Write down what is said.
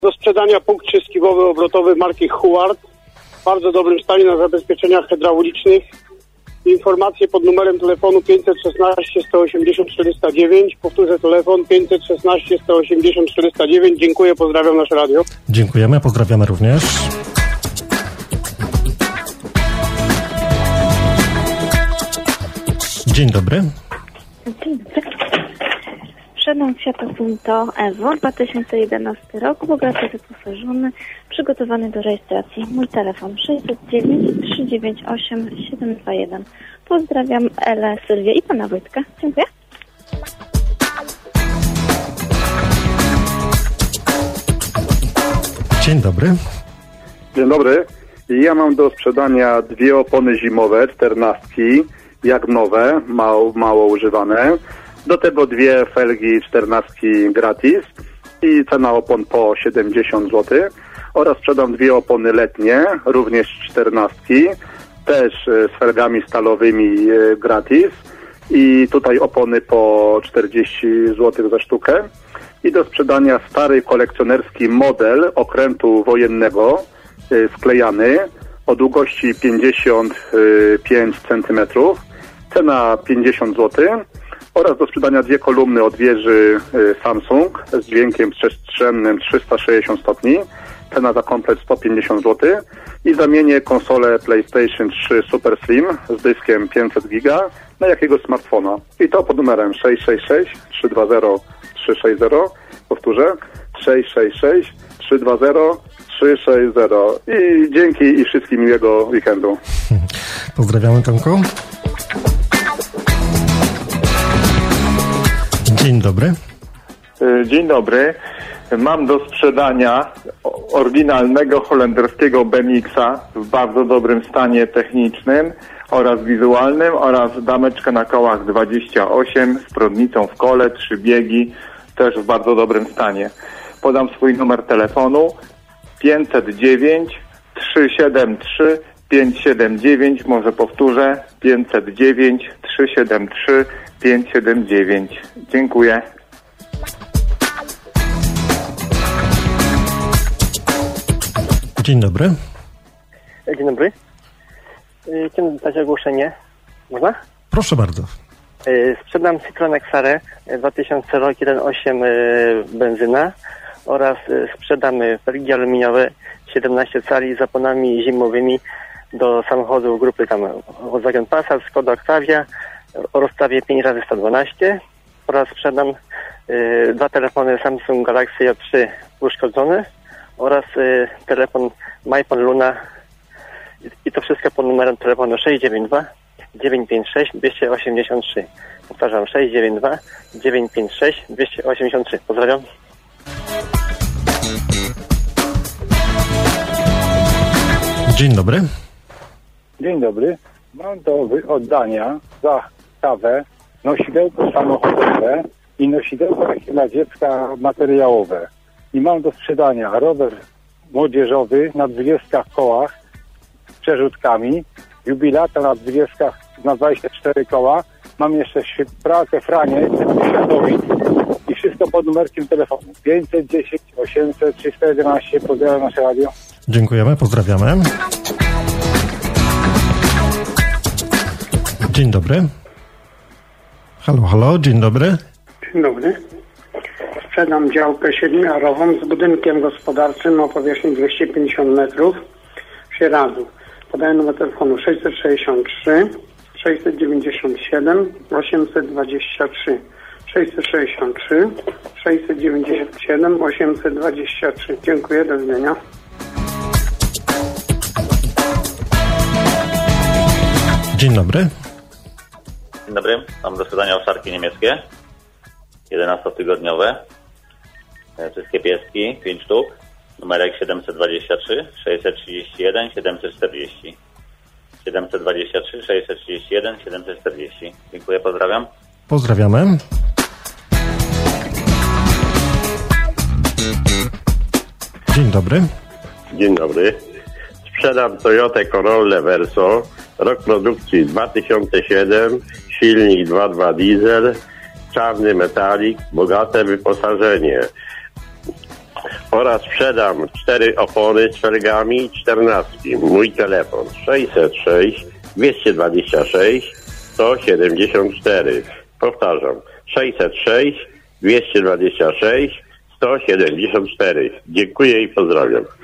Do sprzedania punkt trzyskibowy obrotowy marki Huard w bardzo dobrym stanie na zabezpieczeniach hydraulicznych. Informacje pod numerem telefonu 516 180 409. Powtórzę telefon 516 180 409. Dziękuję, pozdrawiam nasze radio. Dziękujemy, pozdrawiamy również. Dzień dobry. Dzień dobry. Sprzedam Fiata Punto Evo, 2011 rok, bogato wyposażony, przygotowany do rejestracji. Mój telefon 609 398 721. Pozdrawiam Elę, Sylwię i pana Wojtka. Dziękuję. Dzień dobry. Dzień dobry. Ja mam do sprzedania dwie opony zimowe, 14, jak nowe, mało używane. Do tego dwie felgi 14 gratis i cena opon po 70 zł. Oraz sprzedam dwie opony letnie, również 14, też z felgami stalowymi gratis. I tutaj opony po 40 zł za sztukę. I do sprzedania stary kolekcjonerski model okrętu wojennego sklejany o długości 55 cm. Cena 50 zł. Oraz do sprzedania dwie kolumny od wieży Samsung z dźwiękiem przestrzennym 360 stopni. Cena za komplet 150 zł. I zamienię konsolę PlayStation 3 Super Slim z dyskiem 500 giga na jakiegoś smartfona. I to pod numerem 666 320 360. Powtórzę 666 320 360. I dzięki i wszystkim miłego weekendu. Pozdrawiamy, Tomku. Dzień dobry. Dzień dobry. Mam do sprzedania oryginalnego holenderskiego BMX-a w bardzo dobrym stanie technicznym oraz wizualnym oraz dameczkę na kołach 28 z prądnicą w kole, 3 biegi, też w bardzo dobrym stanie. Podam swój numer telefonu 509 373 579, może powtórzę 509 373 579. Dziękuję. Dzień dobry. Dzień dobry. Chciałem dać ogłoszenie. Można? Proszę bardzo. Sprzedam Citroen Xare 2000 rok 1.8 benzyna oraz sprzedamy felgi aluminiowe 17 cali z zaponami zimowymi do samochodu grupy tam Volkswagen Passat, Skoda Octavia o rozstawie 5x112 oraz sprzedam dwa telefony Samsung Galaxy J3 uszkodzone oraz telefon MyPhone Luna i to wszystko pod numerem telefonu 692 956 283. Powtarzam 692 956 283. Pozdrawiam. Dzień dobry. Dzień dobry. Mam do oddania za kawę nosidełko samochodowe i nosidełko takie dla dziecka materiałowe. I mam do sprzedania rower młodzieżowy na 20 kołach z przerzutkami, jubilata na 20 na 24 koła. Mam jeszcze pralkę Franie Światowic i wszystko pod numerkiem telefonu 510 800 311. Pozdrawiam nasze radio. Dziękujemy, pozdrawiamy. Dzień dobry. Halo, halo, dzień dobry. Dzień dobry. Sprzedam działkę 7-arową z budynkiem gospodarczym o powierzchni 250 metrów w Sieradzu. Podaję numer telefonu 663 697 823 663 697 823. Dziękuję, do widzenia. Dzień dobry. Dzień dobry. Mam do sprzedania owczarki niemieckie 11-tygodniowe. Wszystkie pieski, 5 sztuk. Numerek 723 631 740. 723 631 740. Dziękuję, pozdrawiam. Pozdrawiamy. Dzień dobry. Dzień dobry. Sprzedam Toyotę Corollę Verso, rok produkcji 2007, silnik 2.2 diesel, czarny metalik, bogate wyposażenie. oraz sprzedam 4 opony z felgami 14. Mój telefon 606 226 174. Powtarzam 606 226 174. Dziękuję i pozdrawiam.